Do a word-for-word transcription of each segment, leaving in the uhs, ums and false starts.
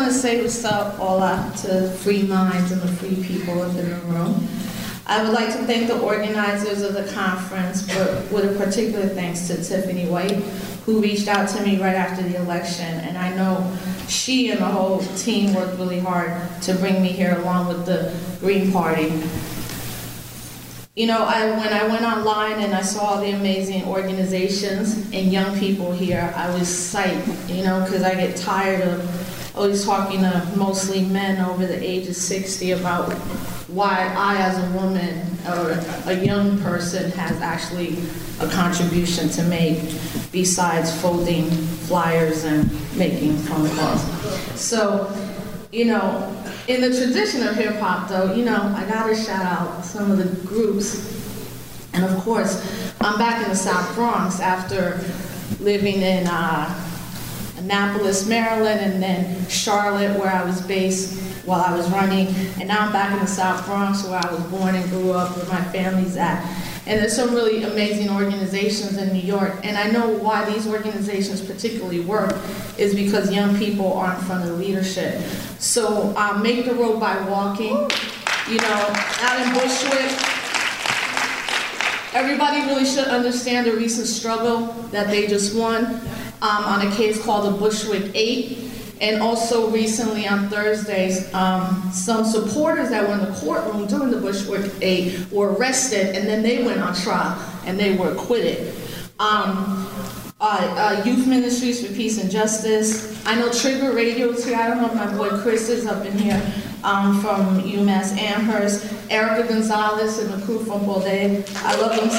to say what's up, hola, to free minds and the free people within the room. I would like to thank the organizers of the conference, but with a particular thanks to Tiffany White, who reached out to me right after the election, and I know she and the whole team worked really hard to bring me here along with the Green Party. You know, I, when I went online and I saw all the amazing organizations and young people here, I was psyched, you know, because I get tired of always talking to mostly men over the age of sixty about why I, as a woman or a young person, has actually a contribution to make besides folding flyers and making phone calls. So, you know, in the tradition of hip hop, though, you know, I gotta shout out some of the groups. And of course, I'm back in the South Bronx after living in uh, Annapolis, Maryland, and then Charlotte, where I was based while I was running. And now I'm back in the South Bronx, where I was born and grew up, where my family's at. And there's some really amazing organizations in New York. And I know why these organizations particularly work is because young people are in front of leadership. So um, Make the Road by Walking, you know, out in Bushwick. Everybody really should understand the recent struggle that they just won um, on a case called the Bushwick eight. And also recently on Thursdays, um, some supporters that were in the courtroom during the Bushwick eight were arrested, and then they went on trial and they were acquitted. Um, uh, uh, Youth Ministries for Peace and Justice. I know Trigger Radio's here. I don't know if my boy Chris is up in here um, from UMass Amherst. Erica Gonzalez and the crew from Bolde. I love them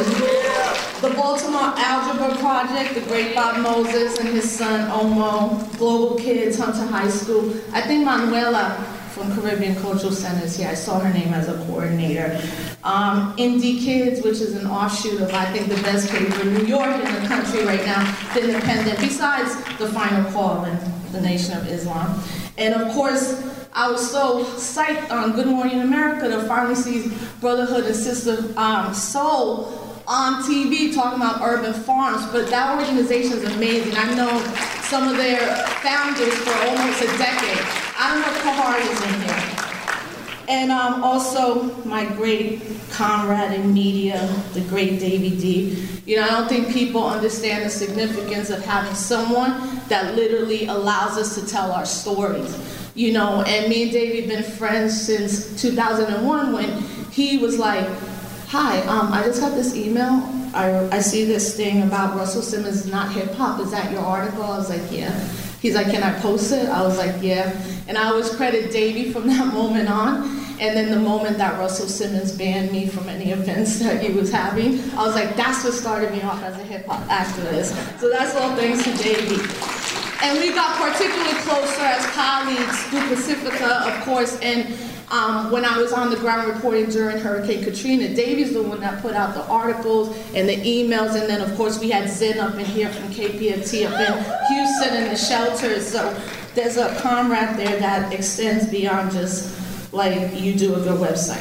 sisters. The Baltimore Algebra Project, the great Bob Moses and his son Omo. Global Kids, Hunter High School. I think Manuela from Caribbean Cultural Center is here. I saw her name as a coordinator. Um, Indie Kids, which is an offshoot of, I think, the best paper in New York in the country right now, The Independent, besides The Final Call and The Nation of Islam. And of course, I was so psyched on Good Morning America to finally see Brotherhood and Sister um, Soul on T V talking about urban farms, but that organization is amazing. I know some of their founders for almost a decade. I don't know if Kahar is in here. And um, also my great comrade in media, the great Davey D. You know, I don't think people understand the significance of having someone that literally allows us to tell our stories. You know, and me and Davey have been friends since two thousand one when he was like, hi, um, I just got this email. I, I see this thing about Russell Simmons is not hip hop. Is that your article? I was like, yeah. He's like, can I post it? I was like, yeah. And I always credit Davey from that moment on. And then the moment that Russell Simmons banned me from any events that he was having, I was like, that's what started me off as a hip hop activist. So that's all thanks to Davey. And we got particularly closer as colleagues through Pacifica, of course, and um, when I was on the ground reporting during Hurricane Katrina, Davey's the one that put out the articles and the emails, and then of course we had Zen up in here from K P F T up in Houston in the shelters, so there's a comrade there that extends beyond just like you do a good website.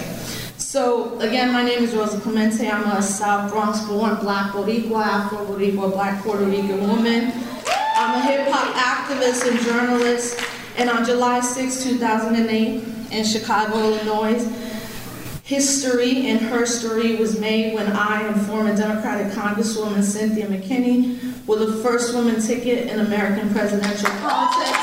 So again, my name is Rosa Clemente. I'm a South Bronx born Black Boricua, Afro Boricua, Black Puerto Rican woman. I'm a hip hop activist and journalist, and on July sixth, two thousand eight, in Chicago, Illinois, history and her story was made when I and former Democratic Congresswoman Cynthia McKinney were the first woman ticket in American presidential politics,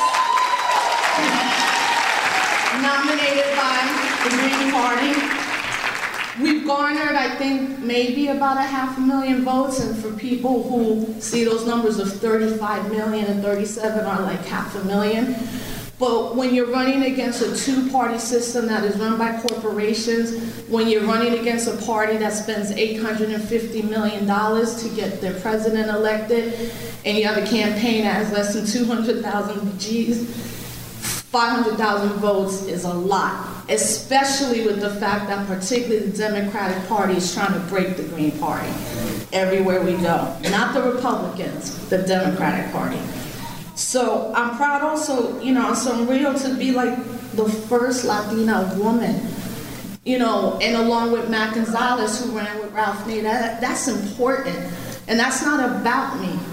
nominated by the Green Party. We've garnered, I think, maybe about a half a million votes, and for people who see those numbers of thirty-five million and thirty-seven are like half a million. But when you're running against a two-party system that is run by corporations, when you're running against a party that spends eight hundred fifty million dollars to get their president elected, and you have a campaign that has less than two hundred thousand G's, five hundred thousand votes is a lot, especially with the fact that particularly the Democratic Party is trying to break the Green Party everywhere we go. Not the Republicans, the Democratic Party. So I'm proud also, you know, so I'm real to be like the first Latina woman, you know, and along with Matt Gonzalez, who ran with Ralph Nader. That, that's important. And that's not about me.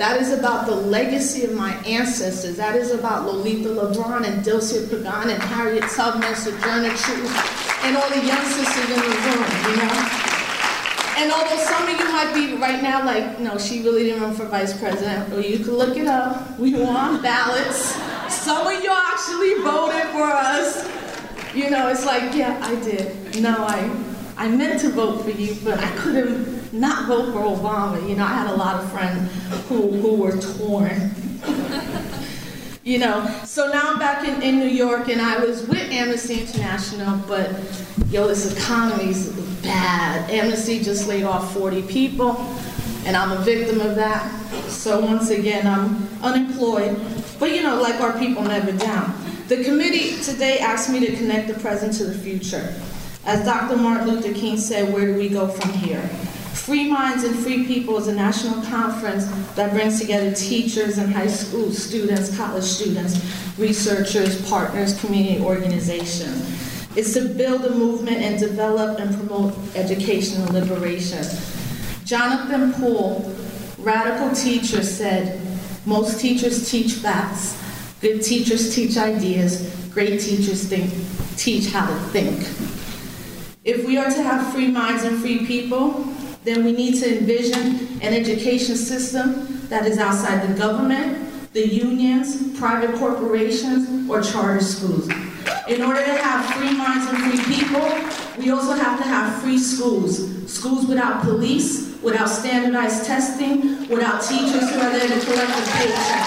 That is about the legacy of my ancestors. That is about Lolita LeBron and Dilcia Pagan and Harriet Tubman, Sojourner Truth, and all the young sisters in the room, you know? And although some of you might be right now like, no, she really didn't run for vice president, or you can look it up. We were on ballots. Some of you actually voted for us. You know, it's like, yeah, I did. No, I, I meant to vote for you, but I couldn't not vote for Obama. You know, I had a lot of friends who, who were torn. You know, so now I'm back in, in New York, and I was with Amnesty International, but yo, this economy's bad. Amnesty just laid off forty people, and I'm a victim of that. So once again, I'm unemployed, but you know, like our people, never down. The committee today asked me to connect the present to the future. As Doctor Martin Luther King said, where do we go from here? Free Minds and Free People is a national conference that brings together teachers and high school students, college students, researchers, partners, community organizations. It's to build a movement and develop and promote education and liberation. Jonathan Poole, radical teacher, said, most teachers teach facts, good teachers teach ideas, great teachers think, teach how to think. If we are to have free minds and free people, then we need to envision an education system that is outside the government, the unions, private corporations, or charter schools. In order to have free minds and free people, we also have to have free schools. Schools without police, without standardized testing, without teachers who are there to collect a paycheck.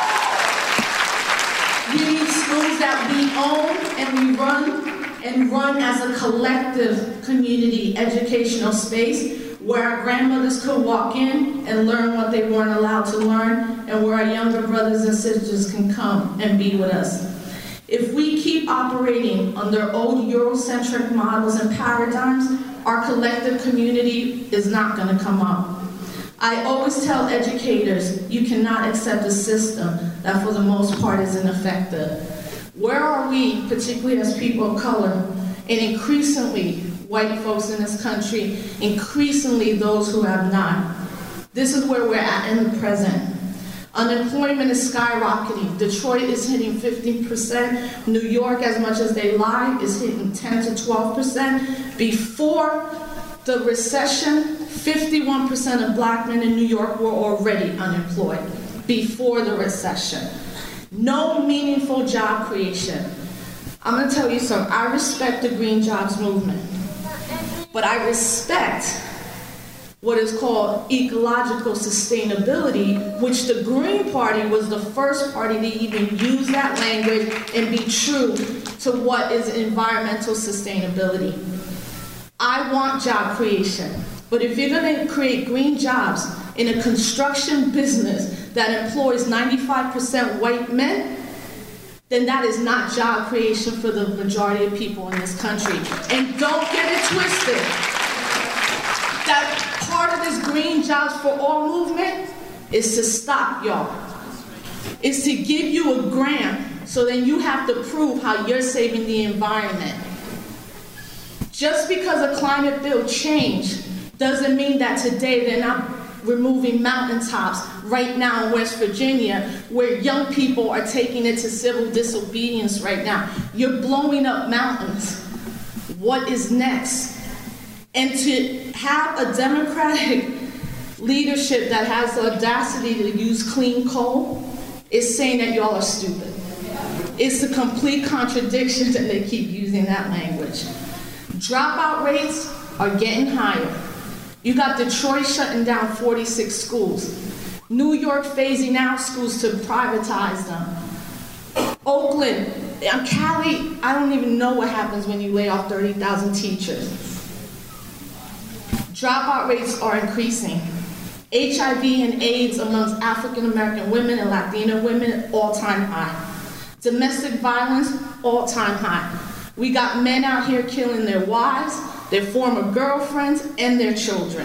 We need schools that we own and we run and run as a collective community educational space where our grandmothers could walk in and learn what they weren't allowed to learn, and where our younger brothers and sisters can come and be with us. If we keep operating under old Eurocentric models and paradigms, our collective community is not going to come up. I always tell educators, you cannot accept a system that for the most part is ineffective. Where are we, particularly as people of color, and increasingly white folks in this country, increasingly those who have not? This is where we're at in the present. Unemployment is skyrocketing. Detroit is hitting fifteen percent. New York, as much as they lie, is hitting ten to twelve percent. Before the recession, fifty-one percent of black men in New York were already unemployed before the recession. No meaningful job creation. I'm gonna tell you something, I respect the green jobs movement, but I respect what is called ecological sustainability, which the Green Party was the first party to even use that language and be true to what is environmental sustainability. I want job creation, but if you're gonna create green jobs in a construction business that employs ninety-five percent white men, then that is not job creation for the majority of people in this country. And don't get it twisted. That part of this Green Jobs for All movement is to stop y'all. Is to give you a grant so then you have to prove how you're saving the environment. Just because a climate bill changed doesn't mean that today they're not removing mountaintops right now in West Virginia, where young people are taking it to civil disobedience right now. You're blowing up mountains. What is next? And to have a Democratic leadership that has the audacity to use clean coal is saying that y'all are stupid. It's a complete contradiction that they keep using that language. Dropout rates are getting higher. You got Detroit shutting down forty-six schools. New York phasing out schools to privatize them. Oakland, and Cali, I don't even know what happens when you lay off thirty thousand teachers. Dropout rates are increasing. H I V and AIDS amongst African American women and Latina women, all-time high. Domestic violence, all-time high. We got men out here killing their wives, their former girlfriends, and their children.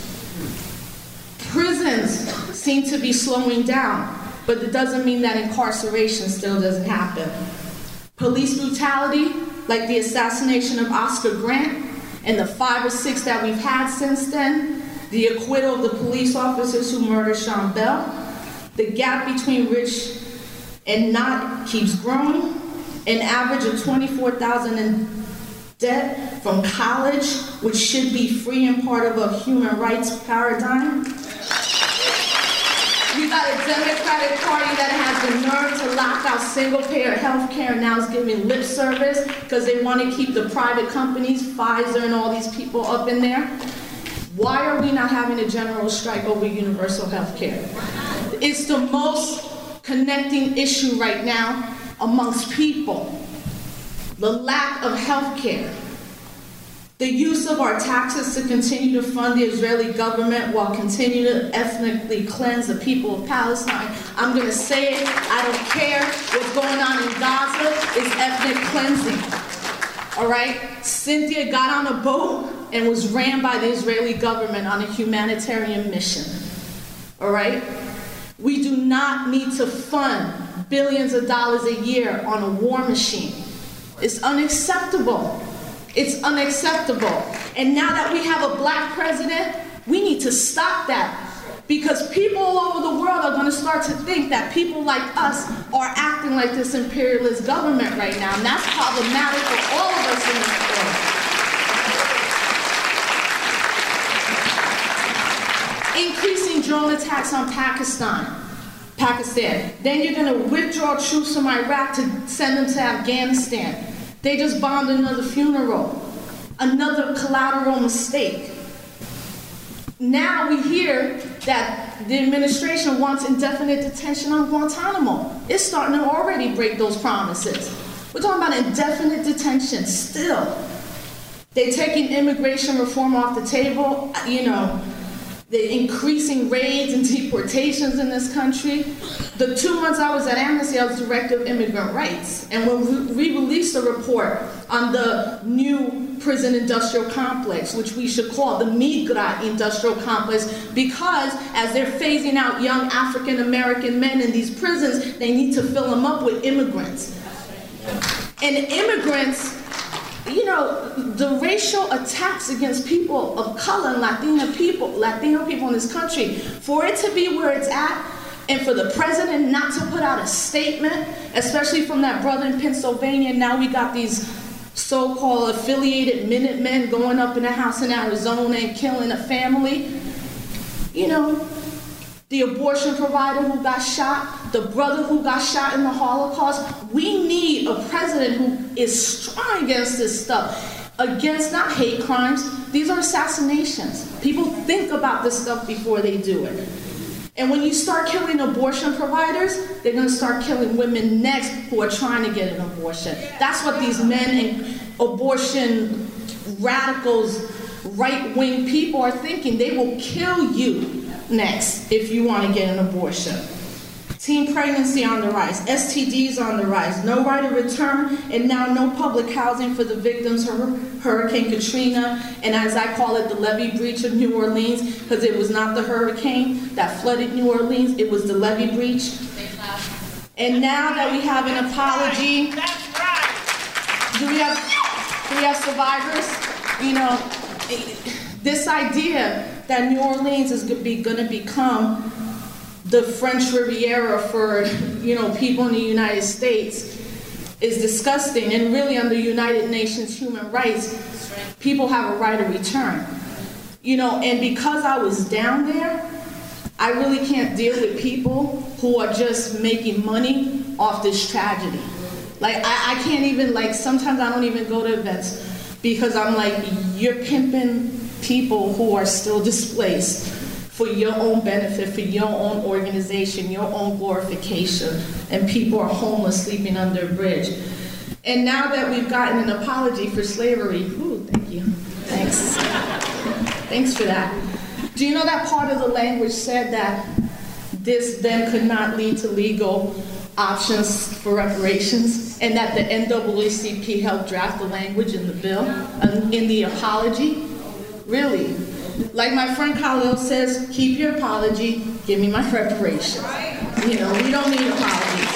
Prisons seem to be slowing down, but it doesn't mean that incarceration still doesn't happen. Police brutality, like the assassination of Oscar Grant, and the five or six that we've had since then, the acquittal of the police officers who murdered Sean Bell, The gap between rich and not keeps growing. An average of twenty-four thousand dollars in debt from college, which should be free and part of a human rights paradigm. You got a Democratic Party that has the nerve to lock out single-payer health care and now is giving lip service because they want to keep the private companies, Pfizer and all these people up in there. Why are we not having a general strike over universal health care? It's the most connecting issue right now amongst people. The lack of health care. The use of our taxes to continue to fund the Israeli government while continuing to ethnically cleanse the people of Palestine. I'm going to say it, I don't care what's going on in Gaza, it's ethnic cleansing. All right? Cynthia got on a boat and was ran by the Israeli government on a humanitarian mission. All right? We do not need to fund billions of dollars a year on a war machine. It's unacceptable. It's unacceptable. And now that we have a black president, we need to stop that. Because people all over the world are going to start to think that people like us are acting like this imperialist government right now. And that's problematic for all of us in this world. Increasing drone attacks on Pakistan. Pakistan. Then you're going to withdraw troops from Iraq to send them to Afghanistan. They just bombed another funeral, another collateral mistake. Now we hear that the administration wants indefinite detention on Guantanamo. It's starting to already break those promises. We're talking about indefinite detention still. They're taking immigration reform off the table, you know, the increasing raids and deportations in this country. The two months I was at Amnesty, I was director of immigrant rights. And when we released a report on the new prison industrial complex, which we should call the Migra industrial complex, because as they're phasing out young African American men in these prisons, they need to fill them up with immigrants. And immigrants, you know, the racial attacks against people of color and Latino people, Latino people in this country, for it to be where it's at, and for the president not to put out a statement, especially from that brother in Pennsylvania, now we got these so-called affiliated Minutemen going up in a house in Arizona and killing a family. You know, the abortion provider who got shot, the brother who got shot in the Holocaust. We need a president who is strong against this stuff, against not hate crimes. These are assassinations. People think about this stuff before they do it. And when you start killing abortion providers, they're going to start killing women next who are trying to get an abortion. That's what these men and abortion radicals, right-wing people are thinking. They will kill you next if you want to get an abortion. Teen pregnancy on the rise, S T Ds on the rise, no right of return, and now no public housing for the victims of Hurricane Katrina, and as I call it, the levee breach of New Orleans, because it was not the hurricane that flooded New Orleans, it was the levee breach. And now that we have an apology, do we have, do we have survivors? You know, this idea that New Orleans is going to become the French Riviera for, you know, people in the United States is disgusting. And really, under United Nations human rights, people have a right of return. You know, and because I was down there, I really can't deal with people who are just making money off this tragedy. Like, I, I can't even, like, sometimes I don't even go to events because I'm like, you're pimping people who are still displaced for your own benefit, for your own organization, your own glorification, and people are homeless sleeping under a bridge. And now that we've gotten an apology for slavery, ooh, thank you, thanks. Thanks for that. Do you know that part of the language said that this then could not lead to legal options for reparations, and that the N double A C P helped draft the language in the bill, uh, in the apology? Really? Like my friend Khalil says, keep your apology, give me my reparations. You know, we don't need apologies.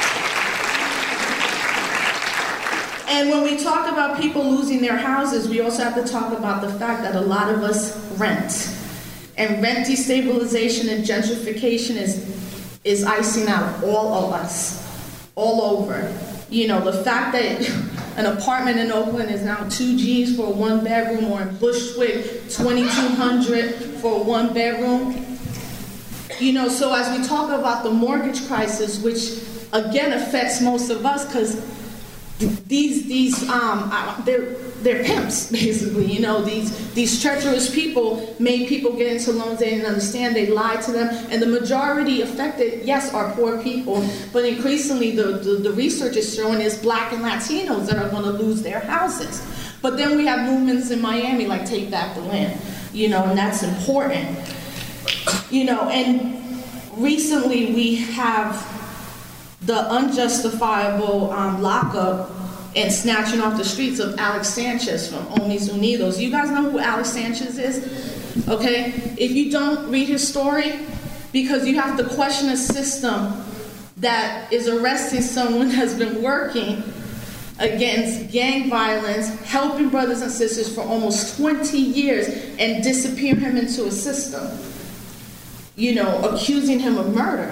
And when we talk about people losing their houses, we also have to talk about the fact that a lot of us rent. And rent destabilization and gentrification is is icing out all of us, all over. You know, the fact that an apartment in Oakland is now two G's for a one bedroom, or in Bushwick, twenty-two hundred for a one bedroom. You know, so as we talk about the mortgage crisis, which again affects most of us, because these these um they're they're pimps basically. You know, these these treacherous people made people get into loans they didn't understand. They lied to them, and the majority affected, yes, are poor people, but increasingly the the, the research is showing is Black and Latinos that are going to lose their houses. But then we have movements in Miami like Take Back the Land, you know, and that's important. You know, and recently we have the unjustifiable um, lockup and snatching off the streets of Alex Sanchez from Homies Unidos. You guys know who Alex Sanchez is? Okay? If you don't, read his story, because you have to question a system that is arresting someone that's been working against gang violence, helping brothers and sisters for almost twenty years, and disappear him into a system. You know, accusing him of murder.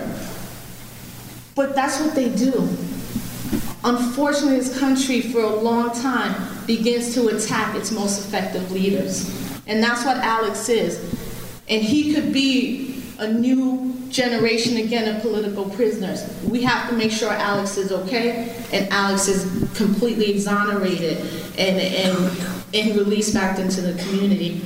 But that's what they do. Unfortunately, this country for a long time begins to attack its most effective leaders. And that's what Alex is. And he could be a new generation again of political prisoners. We have to make sure Alex is okay and Alex is completely exonerated and, and, and released back into the community.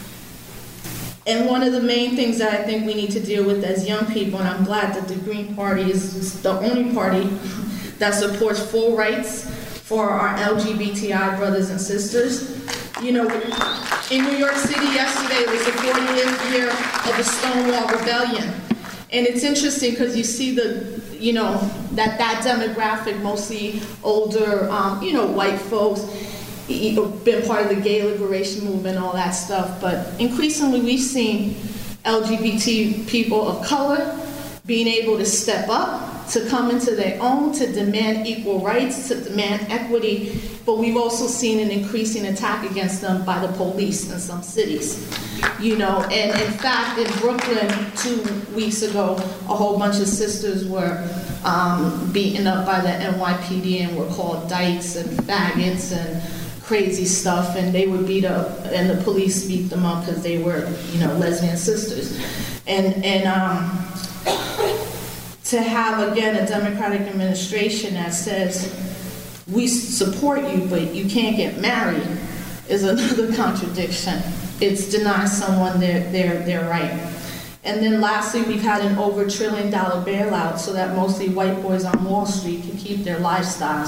And one of the main things that I think we need to deal with as young people, and I'm glad that the Green Party is the only party that supports full rights for our L G B T I brothers and sisters. You know, in New York City yesterday was the fortieth year of the Stonewall Rebellion. And it's interesting because you see the, you know, that that demographic, mostly older, um, you know, white folks, been part of the gay liberation movement, all that stuff, but increasingly we've seen L G B T people of color being able to step up, to come into their own, to demand equal rights, to demand equity, but we've also seen an increasing attack against them by the police in some cities. You know, and in fact, in Brooklyn two weeks ago, a whole bunch of sisters were um, beaten up by the N Y P D and were called dykes and faggots and crazy stuff, and they were beat up, and the police beat them up because they were, you know, lesbian sisters. And and um, to have, again, a Democratic administration that says, we support you, but you can't get married, is another contradiction. It's denying someone their, their, their right. And then lastly, we've had an over trillion dollar bailout so that mostly white boys on Wall Street can keep their lifestyles.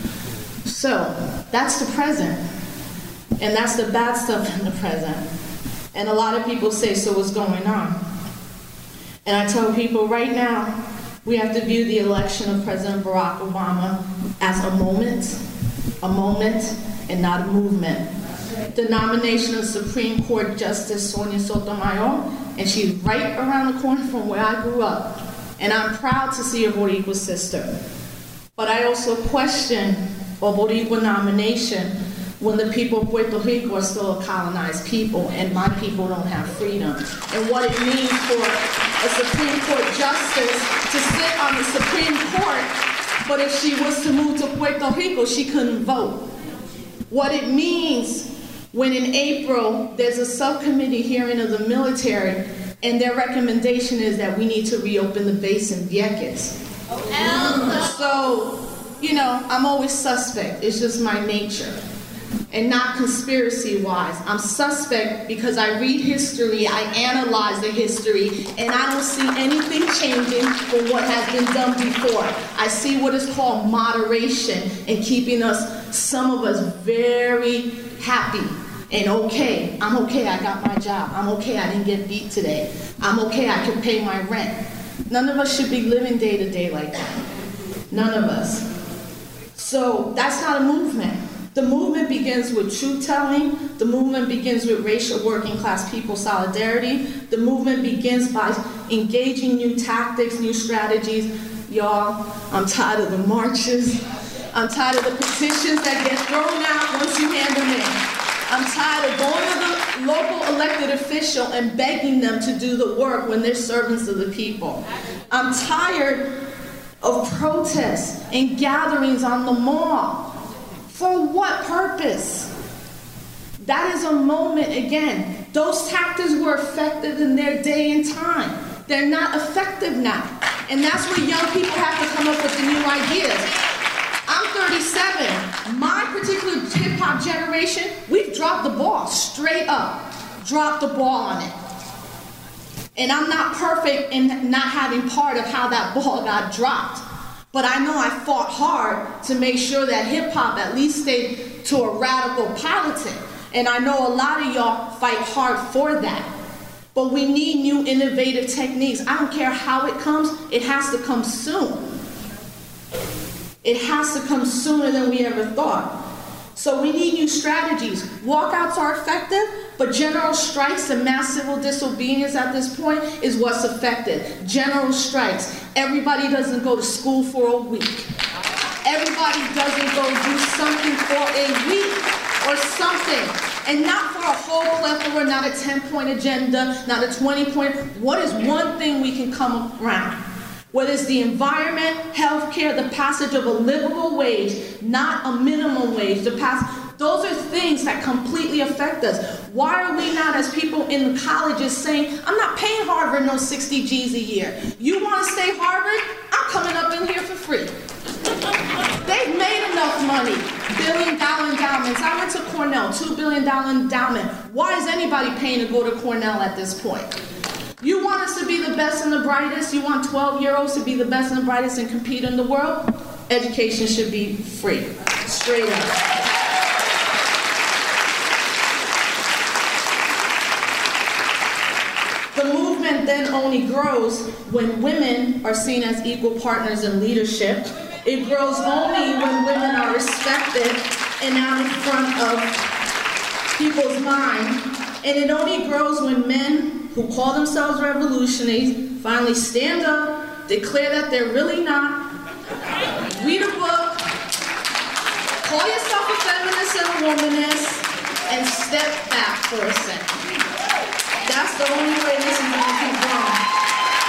So that's the present, and that's the bad stuff in the present. And a lot of people say, so what's going on? And I tell people right now, we have to view the election of President Barack Obama as a moment, a moment, and not a movement. The nomination of Supreme Court Justice Sonia Sotomayor, and she's right around the corner from where I grew up, and I'm proud to see a Boricua sister. But I also question a Boricua nomination when the people of Puerto Rico are still a colonized people and my people don't have freedom. And what it means for a Supreme Court justice to sit on the Supreme Court, but if she was to move to Puerto Rico, she couldn't vote. What it means when in April there's a subcommittee hearing of the military and their recommendation is that we need to reopen the base in Vieques. So, you know, I'm always suspect. It's just my nature. And not conspiracy-wise. I'm suspect because I read history, I analyze the history, and I don't see anything changing from what has been done before. I see what is called moderation and keeping us, some of us, very happy and okay. I'm okay, I got my job. I'm okay, I didn't get beat today. I'm okay, I can pay my rent. None of us should be living day to day like that. None of us. So that's not a movement. The movement begins with truth-telling. The movement begins with racial working class people solidarity. The movement begins by engaging new tactics, new strategies. Y'all, I'm tired of the marches. I'm tired of the petitions that get thrown out once you hand them in. I'm tired of going to the local elected official and begging them to do the work when they're servants of the people. I'm tired of protests and gatherings on the mall. For what purpose? That is a moment, again, those tactics were effective in their day and time. They're not effective now. And that's where young people have to come up with the new ideas. I'm thirty-seven. My particular hip-hop generation, we've dropped the ball, straight up. Dropped the ball on it. And I'm not perfect in not having part of how that ball got dropped. But I know I fought hard to make sure that hip-hop at least stayed to a radical politic. And I know a lot of y'all fight hard for that. But we need new innovative techniques. I don't care how it comes, it has to come soon. It has to come sooner than we ever thought. So we need new strategies. Walkouts are effective, but general strikes and mass civil disobedience at this point is what's effective. General strikes. Everybody doesn't go to school for a week. Everybody doesn't go do something for a week or something. And not for a whole plethora, not a ten-point agenda, not a twenty-point. What is one thing we can come around? Whether it's the environment, healthcare, the passage of a livable wage, not a minimum wage, the pass, those are things that completely affect us. Why are we not, as people in the colleges, saying, I'm not paying Harvard no sixty G's a year. You want to stay Harvard? I'm coming up in here for free. They've made enough money. Billion dollar endowments. I went to Cornell, two billion dollar endowment. Why is anybody paying to go to Cornell at this point? You want us to be the best and the brightest? You want twelve-year-olds to be the best and the brightest and compete in the world? Education should be free. Straight up. The movement then only grows when women are seen as equal partners in leadership. It grows only when women are respected and out in front of people's mind. And it only grows when men who call themselves revolutionaries finally stand up, declare that they're really not, read a book, call yourself a feminist and a womanist, and step back for a second. That's the only way this is going to keep going.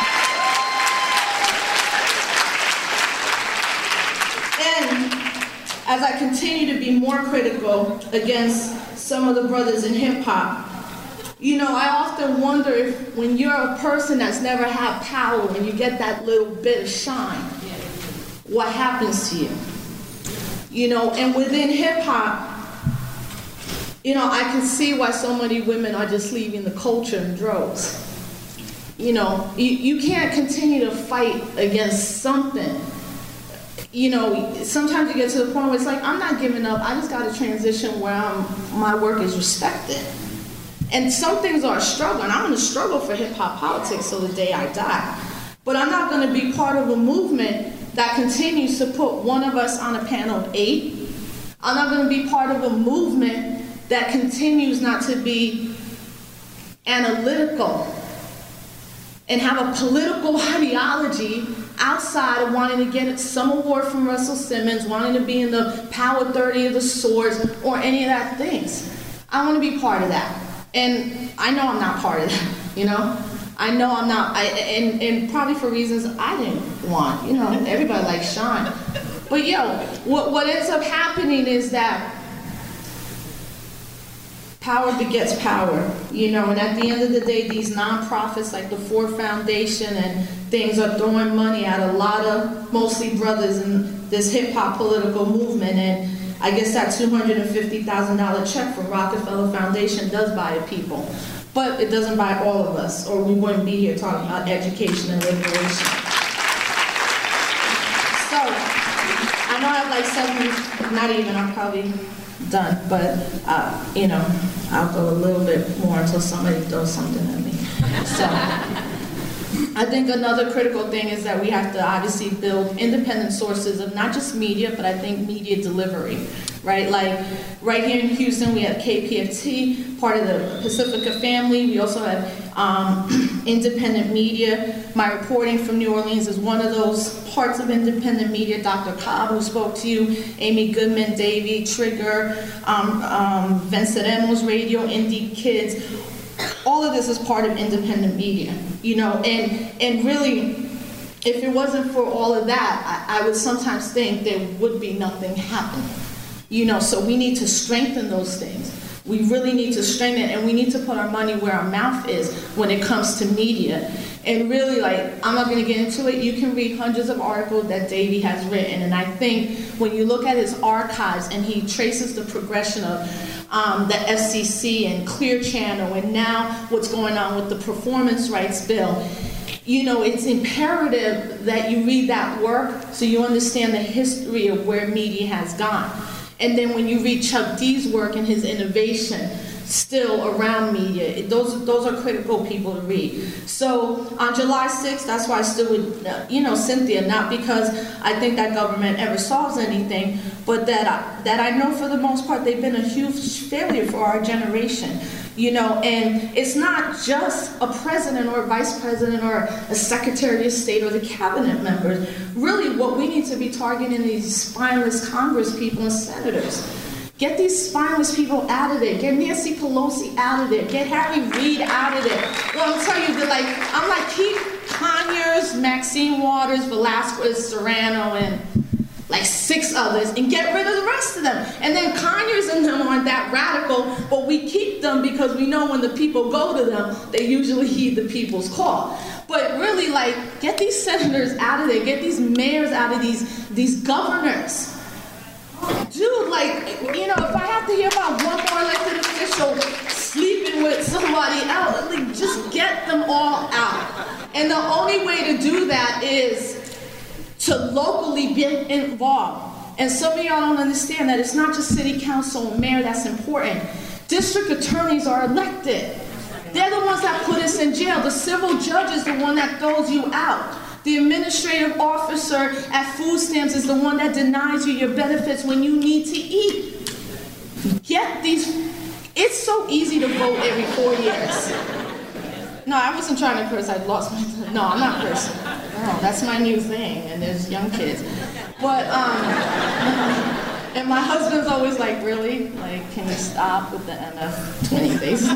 And as I continue to be more critical against some of the brothers in hip-hop, you know, I often wonder if when you're a person that's never had power, when you get that little bit of shine, what happens to you? You know, and within hip-hop, you know, I can see why so many women are just leaving the culture in droves. You know, you, you can't continue to fight against something. You know, sometimes you get to the point where it's like, I'm not giving up. I just got to transition where I'm, my work is respected. And some things are a struggle, and I'm going to struggle for hip-hop politics till the day I die. But I'm not going to be part of a movement that continues to put one of us on a panel of eight. I'm not going to be part of a movement that continues not to be analytical and have a political ideology outside of wanting to get some award from Russell Simmons, wanting to be in the Power thirty of the Swords, or any of that things. I want to be part of that. And I know I'm not part of that, you know? I know I'm not, I, and, and probably for reasons I didn't want, you know, everybody likes Sean. But yo, what, what ends up happening is that power begets power, you know, and at the end of the day, these nonprofits like the Ford Foundation and things are throwing money at a lot of mostly brothers in this hip-hop political movement. And I guess that two hundred fifty thousand dollars check from Rockefeller Foundation does buy people, but it doesn't buy all of us, or we wouldn't be here talking about education and liberation. So, I know I have like seven, not even, I'm probably done, but, uh, you know, I'll go a little bit more until somebody throws something at me. So, I think another critical thing is that we have to obviously build independent sources of not just media, but I think media delivery, right? Like right here in Houston, we have K P F T, part of the Pacifica family. We also have um, independent media. My reporting from New Orleans is one of those parts of independent media. Doctor Cobb, who spoke to you, Amy Goodman, Davey, Trigger, um, um, Venceremos Radio, Indie Kids. All of this is part of independent media, you know, and, and really, if it wasn't for all of that, I, I would sometimes think there would be nothing happening. You know, so we need to strengthen those things. We really need to strengthen it, and we need to put our money where our mouth is when it comes to media. And really, like, I'm not going to get into it. You can read hundreds of articles that Davey has written, and I think when you look at his archives and he traces the progression of um, the F C C and Clear Channel, and now what's going on with the Performance Rights Bill, you know, it's imperative that you read that work so you understand the history of where media has gone. And then when you read Chuck D's work and his innovation still around media, it, those those are critical people to read. So on July sixth, that's why I stood with, uh, you know, Cynthia, not because I think that government ever solves anything, but that I, that I know for the most part they've been a huge failure for our generation. You know, and it's not just a president or a vice president or a secretary of state or the cabinet members. Really, what we need to be targeting is spineless Congress people and senators. Get these spineless people out of there. Get Nancy Pelosi out of there. Get Harry Reid out of there. Well, I'm telling you, that like I'm like keep Conyers, Maxine Waters, Velasquez, Serrano, and like six others, and get rid of the rest of them. And then Conyers and them aren't that radical, but we keep them because we know when the people go to them, they usually heed the people's call. But really, like, get these senators out of there, get these mayors out of these, these governors. Dude, like, you know, if I have to hear about one more elected official sleeping with somebody else, like, just get them all out. And the only way to do that is to locally be involved. And some of y'all don't understand that it's not just city council and mayor that's important. District attorneys are elected. They're the ones that put us in jail. The civil judge is the one that throws you out. The administrative officer at food stamps is the one that denies you your benefits when you need to eat. Get these. It's so easy to vote every four years. No, I wasn't trying to curse. I lost my. No, I'm not cursing. No, that's my new thing, and there's young kids. But um, and my husband's always like, really, like, can you stop with the M F twenty face?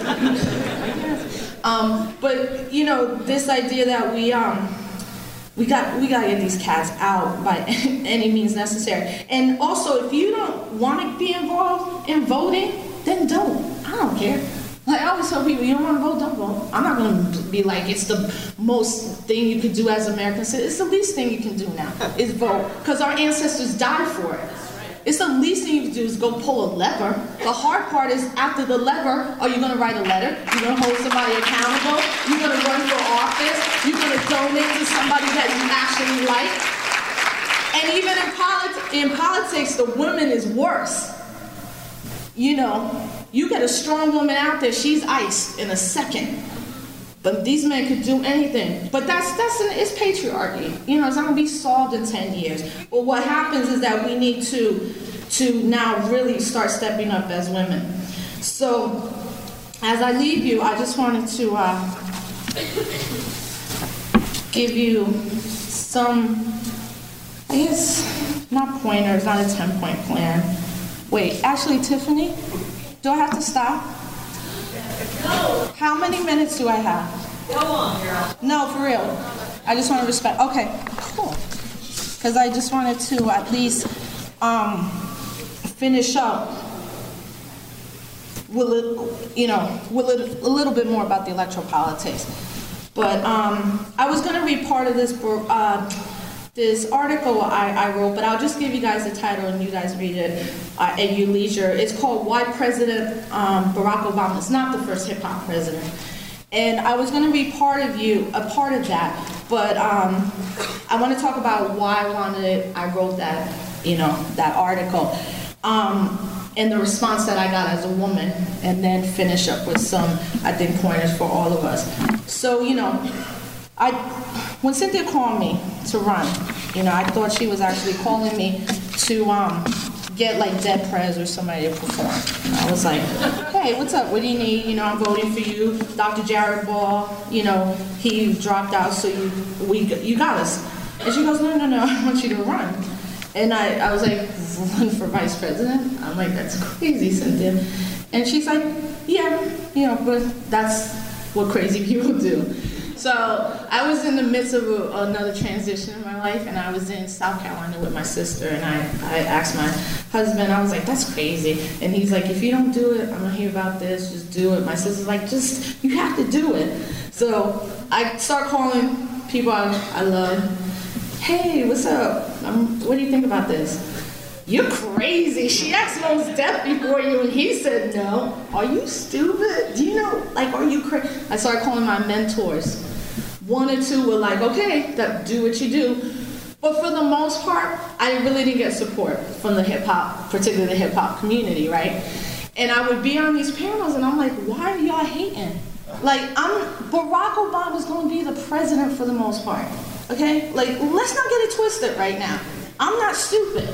um, but you know, this idea that we um. We got we gotta get these cats out by any means necessary. And also, if you don't want to be involved in voting, then don't. I don't care. Like I always tell people, you don't want to vote, don't vote. I'm not going to be like it's the most thing you could do as Americans. It's the least thing you can do now is vote, because our ancestors died for it. It's the least thing you can do is go pull a lever. The hard part is after the lever, are you going to write a letter? You're going to hold somebody accountable? You're going to run for office? You're going to donate to somebody that you actually like? And even in, polit- in politics, the woman is worse. You know, you get a strong woman out there, she's iced in a second. But these men could do anything. But that's that's an, it's patriarchy. You know, it's not gonna be solved in ten years. But what happens is that we need to to now really start stepping up as women. So as I leave you, I just wanted to uh, give you some, I guess, not pointers, not a ten-point plan. Wait, actually, Tiffany, do I have to stop? No. How many minutes do I have? Go on, girl. No, for real. I just want to respect. Okay, cool. Because I just wanted to at least um, finish up with a, you know, with a, a little bit more about the electoral politics. But um, I was going to read part of this uh, this article I, I wrote, but I'll just give you guys the title and you guys read it uh, at your leisure. It's called Why President um, Barack Obama is Not the First Hip Hop President. And I was going to read part of you, a part of that, but um, I want to talk about why I wanted, I wrote that, you know, that article, um, and the response that I got as a woman, and then finish up with some, I think, pointers for all of us. So, you know, I, when Cynthia called me to run, you know, I thought she was actually calling me to um, get like Dead Prez or somebody to perform. And I was like, hey, what's up? What do you need? You know, I'm voting for you. Doctor Jared Ball, you know, he dropped out, so you we you got us. And she goes, no, no, no, I want you to run. And I, I was like, run for vice president? I'm like, that's crazy, Cynthia. And she's like, yeah, you know, but that's what crazy people do. So I was in the midst of a, another transition in my life, and I was in South Carolina with my sister, and I, I asked my husband, I was like, that's crazy. And he's like, if you don't do it, I'm gonna hear about this, just do it. My sister's like, just, you have to do it. So I start calling people I, I love. Hey, what's up? Um, what do you think about this? You're crazy. She asked Mos Def before you, and he said no. Are you stupid? Do you know, like, are you crazy? I started calling my mentors. One or two were like, okay, that, do what you do. But for the most part, I really didn't get support from the hip hop, particularly the hip hop community, right? And I would be on these panels, and I'm like, why are y'all hating? Like, I'm, Barack Obama was going to be the president for the most part, okay? Like, let's not get it twisted right now. I'm not stupid.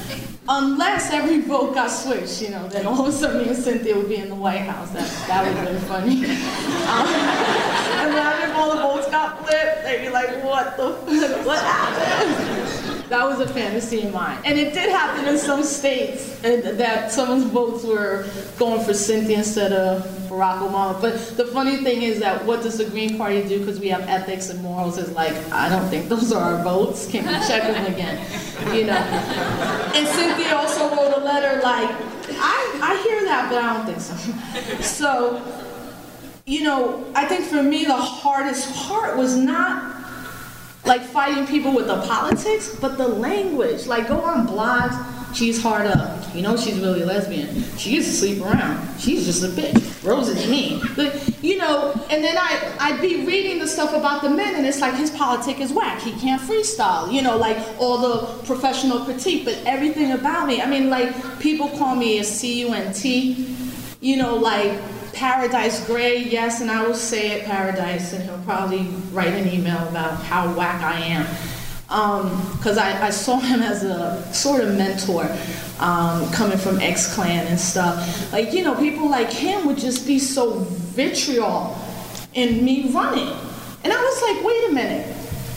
Unless every vote got switched, you know, then all of a sudden me and Cynthia would be in the White House. That, that would have been funny. Um, and then if all the votes got flipped, they'd be like, what the fuck, what happened? That was a fantasy of mine. And it did happen in some states that someone's votes were going for Cynthia instead of Barack Obama. But the funny thing is that what does the Green Party do, because we have ethics and morals, is like, I don't think those are our votes. Can we check them again? You know? And Cynthia also wrote a letter like, I, I hear that, but I don't think so. So, you know, I think for me the hardest part was not like fighting people with the politics, but the language. Like, go on blogs, she's hard up. You know she's really a lesbian. She used to sleep around. She's just a bitch. Rose is mean. But, you know, and then I, I'd be reading the stuff about the men, and it's like his politic is whack. He can't freestyle. You know, like all the professional critique, but everything about me. I mean, like, people call me a C U N T. You know, like, Paradise Gray, yes, and I will say it, Paradise, and he'll probably write an email about how whack I am. Because um, I, I saw him as a sort of mentor, um, coming from X-Clan and stuff. Like, you know, people like him would just be so vitriol in me running. And I was like, wait a minute.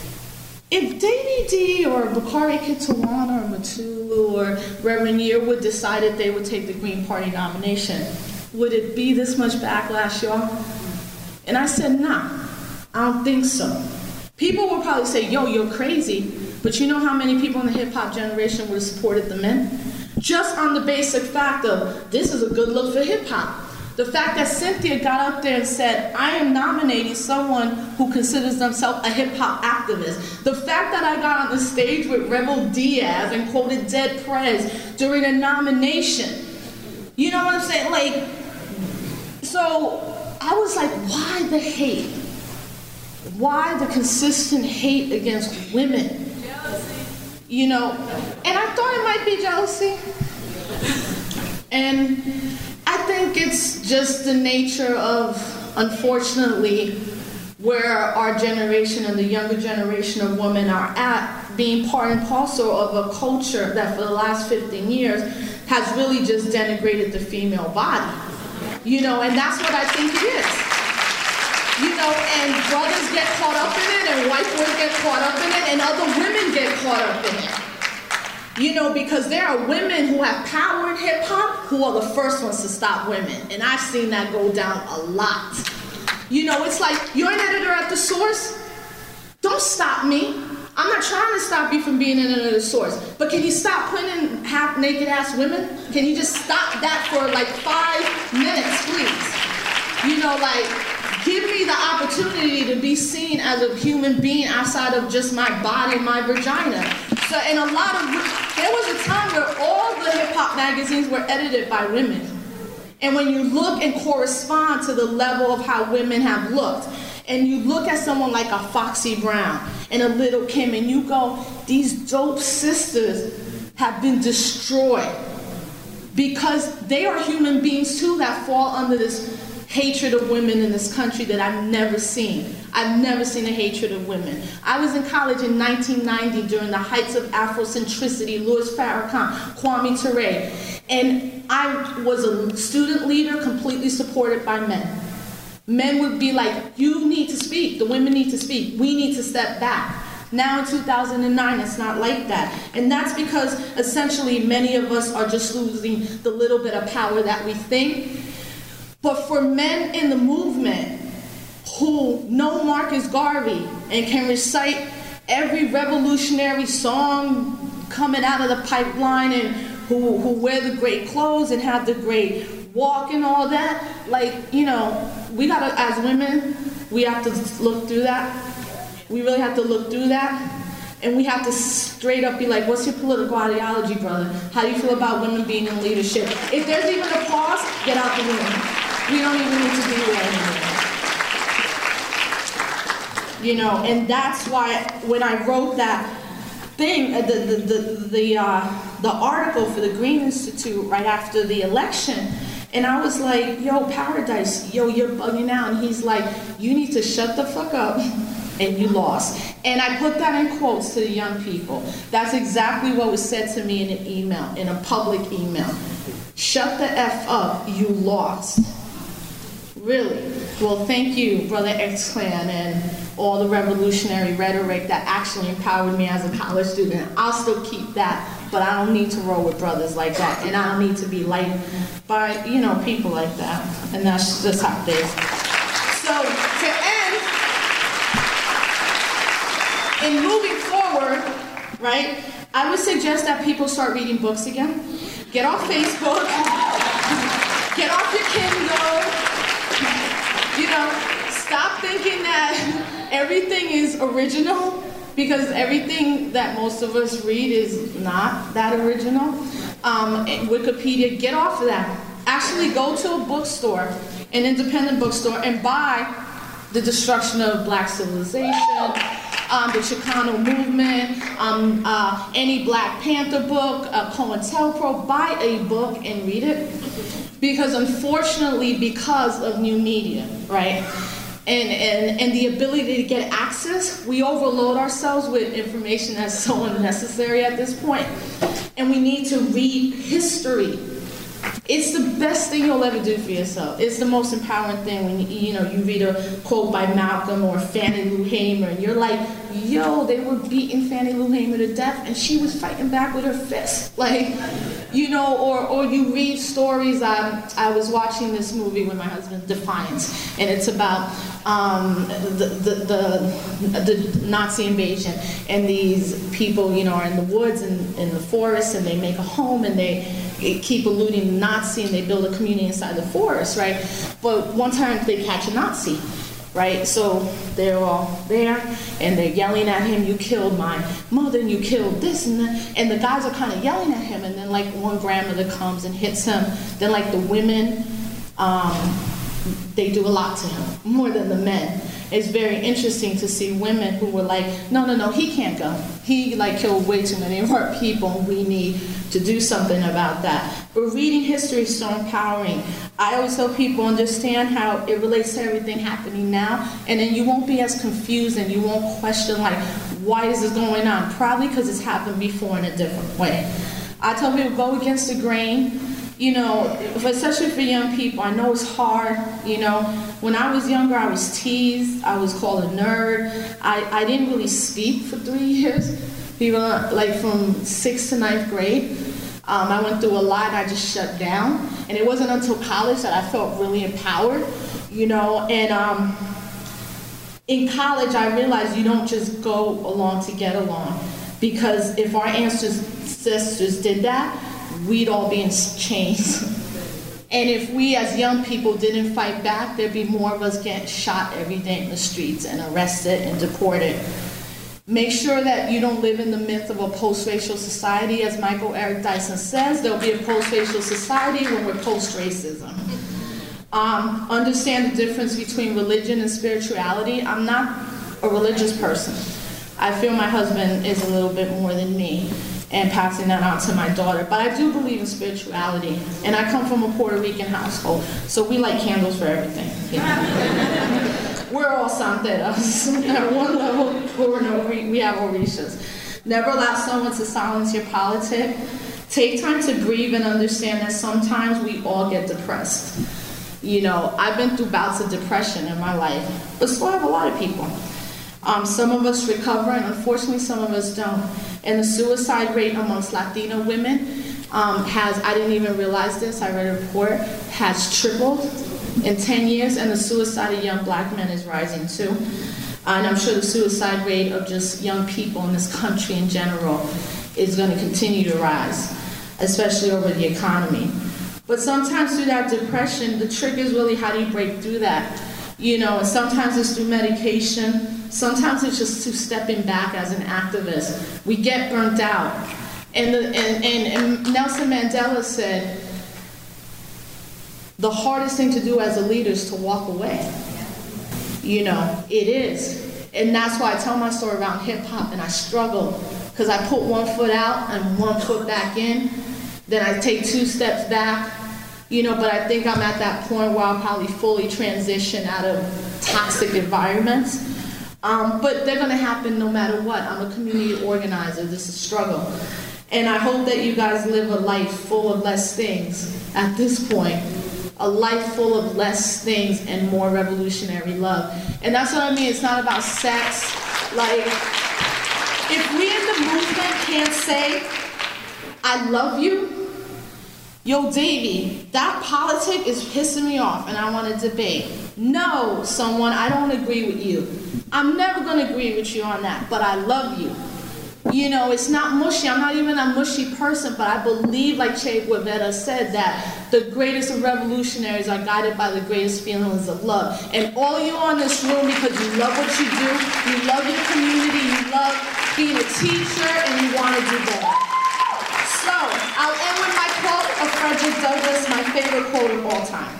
If Davey D or Bakari Kitawana or Matulu or Reverend Yearwood decided they would take the Green Party nomination, would it be this much backlash, y'all? And I said, nah, I don't think so. People will probably say, yo, you're crazy, but you know how many people in the hip-hop generation would have supported the men? Just on the basic fact of, this is a good look for hip-hop. The fact that Cynthia got up there and said, I am nominating someone who considers themselves a hip-hop activist. The fact that I got on the stage with Rebel Diaz and quoted Dead Prez during a nomination. You know what I'm saying? Like, so I was like, why the hate? Why the consistent hate against women? Jealousy. You know, and I thought it might be jealousy. And I think it's just the nature of, unfortunately, where our generation and the younger generation of women are at, being part and parcel of a culture that for the last fifteen years has really just denigrated the female body. You know, and that's what I think it is. You know, and brothers get caught up in it, and white boys get caught up in it, and other women get caught up in it. You know, because there are women who have power in hip-hop who are the first ones to stop women. And I've seen that go down a lot. You know, it's like, you're an editor at The Source? Don't stop me. I'm not trying to stop you from being an editor at The Source. But can you stop putting half-naked ass women? Can you just stop that for like five minutes, please? You know, like, give me the opportunity to be seen as a human being outside of just my body and my vagina. So, and a lot of, there was a time where all the hip-hop magazines were edited by women. And when you look and correspond to the level of how women have looked, and you look at someone like a Foxy Brown and a Little Kim, and you go, these dope sisters have been destroyed because they are human beings too that fall under this hatred of women in this country that I've never seen. I've never seen a hatred of women. I was in college in nineteen ninety during the heights of Afrocentricity, Louis Farrakhan, Kwame Ture, and I was a student leader completely supported by men. Men would be like, you need to speak, the women need to speak, we need to step back. Now in two thousand nine, it's not like that. And that's because essentially many of us are just losing the little bit of power that we think. But for men in the movement who know Marcus Garvey and can recite every revolutionary song coming out of the pipeline, and who, who wear the great clothes and have the great walk and all that. Like, you know, we gotta, as women, we have to look through that. We really have to look through that. And we have to straight up be like, what's your political ideology, brother? How do you feel about women being in leadership? If there's even a pause, get out the room. We don't even need to be there anymore. You know, and that's why when I wrote that thing, the the the the, uh, the article for the Green Institute right after the election, and I was like, yo, Paradise, yo, you're bugging out. And he's like, you need to shut the fuck up, and you lost. And I put that in quotes to the young people. That's exactly what was said to me in an email, in a public email. Shut the F up, you lost. Really? Well, thank you, Brother X-Clan, and all the revolutionary rhetoric that actually empowered me as a college student. I'll still keep that, but I don't need to roll with brothers like that, and I don't need to be liked by, you know, people like that. And that's just how it is. So, to end, in moving forward, right, I would suggest that people start reading books again. Get off Facebook. Get off your Kindle. You know, stop thinking that everything is original, because everything that most of us read is not that original. Um, Wikipedia, get off of that. Actually go to a bookstore, an independent bookstore, and buy The Destruction of Black Civilization, um, the Chicano movement, um, uh, any Black Panther book, uh, COINTELPRO. Buy a book and read it. Because unfortunately, because of new media, right, and, and, and the ability to get access, we overload ourselves with information that's so unnecessary at this point. And we need to read history. It's the best thing you'll ever do for yourself. It's the most empowering thing when you, you know, you read a quote by Malcolm or Fannie Lou Hamer, and you're like, yo, they were beating Fannie Lou Hamer to death, and she was fighting back with her fist. Like, you know, or, or you read stories. Um, I was watching this movie with my husband, Defiance, and it's about um, the, the, the, the Nazi invasion. And these people, you know, are in the woods and in the forest, and they make a home, and they keep eluding the Nazi, and they build a community inside the forest, right? But one time they catch a Nazi, right? So they're all there, and they're yelling at him, you killed my mother, and you killed this, and that. And the guys are kind of yelling at him, and then like one grandmother comes and hits him. Then like the women, um, they do a lot to him, more than the men. It's very interesting to see women who were like, no, no, no, he can't go. He like killed way too many of our people, and we need to do something about that. But reading history is so empowering. I always tell people, understand how it relates to everything happening now, and then you won't be as confused, and you won't question like, why is this going on? Probably because it's happened before in a different way. I tell people, go against the grain. You know, especially for young people, I know it's hard, you know. When I was younger, I was teased, I was called a nerd. I, I didn't really speak for three years, people, like from sixth to ninth grade. Um, I went through a lot, and I just shut down. And it wasn't until college that I felt really empowered, you know. And um, in college, I realized you don't just go along to get along. Because if our ancestors did that, we'd all be in chains. And if we as young people didn't fight back, there'd be more of us getting shot every day in the streets and arrested and deported. Make sure that you don't live in the myth of a post-racial society. As Michael Eric Dyson says, there'll be a post-racial society when we're post-racism. Um, understand the difference between religion and spirituality. I'm not a religious person. I feel my husband is a little bit more than me, and passing that on to my daughter. But I do believe in spirituality, and I come from a Puerto Rican household, so we light candles for everything. You know? We're all santeras. At one level, we're, we have orishas. Never allow someone to silence your politic. Take time to grieve and understand that sometimes we all get depressed. You know, I've been through bouts of depression in my life, but so have a lot of people. Um, some of us recover, and unfortunately some of us don't. And the suicide rate amongst Latino women um, has, I didn't even realize this, I read a report, has tripled in ten years, and the suicide of young black men is rising too. And I'm sure the suicide rate of just young people in this country in general is going to continue to rise, especially over the economy. But sometimes through that depression, the trick is really how do you break through that? You know, and sometimes it's through medication, sometimes it's just through stepping back as an activist. We get burnt out. And, the, and, and, and Nelson Mandela said, the hardest thing to do as a leader is to walk away. You know, it is. And that's why I tell my story around hip hop, and I struggle, because I put one foot out and one foot back in, then I take two steps back, you know, but I think I'm at that point where I'll probably fully transition out of toxic environments. Um, but they're gonna happen no matter what. I'm a community organizer, this is a struggle. And I hope that you guys live a life full of less things at this point. A life full of less things and more revolutionary love. And that's what I mean, it's not about sex. Like, if we in the movement can't say, I love you, yo, Davey, that politic is pissing me off and I want to debate. No, someone, I don't agree with you. I'm never going to agree with you on that, but I love you. You know, it's not mushy. I'm not even a mushy person, but I believe, like Che Guevara said, that the greatest of revolutionaries are guided by the greatest feelings of love. And all of you on this room, because you love what you do, you love your community, you love being a teacher, and you want to do better. So, I'll end with my quote of Frederick Douglass, my favorite quote of all time.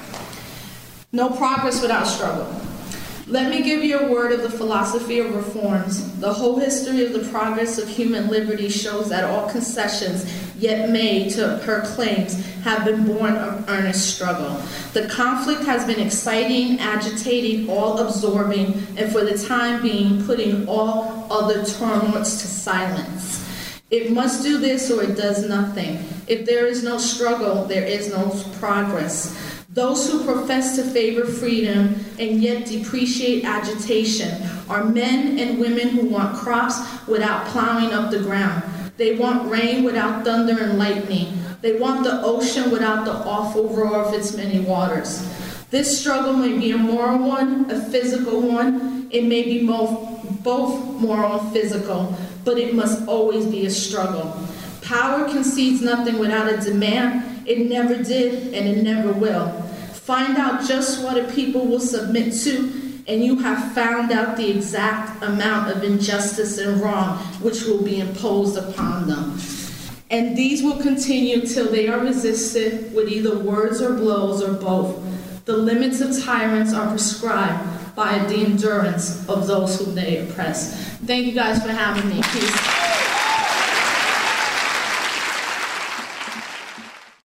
No progress without struggle. Let me give you a word of the philosophy of reforms. The whole history of the progress of human liberty shows that all concessions yet made to her claims have been born of earnest struggle. The conflict has been exciting, agitating, all-absorbing, and for the time being, putting all other turmoils to silence. It must do this or it does nothing. If there is no struggle, there is no progress. Those who profess to favor freedom and yet depreciate agitation are men and women who want crops without plowing up the ground. They want rain without thunder and lightning. They want the ocean without the awful roar of its many waters. This struggle may be a moral one, a physical one. It may be both, both moral and physical, but it must always be a struggle. Power concedes nothing without a demand. It never did, and it never will. Find out just what a people will submit to, and you have found out the exact amount of injustice and wrong which will be imposed upon them. And these will continue till they are resisted with either words or blows or both. The limits of tyrants are prescribed by the endurance of those whom they oppress. Thank you guys for having me. Peace.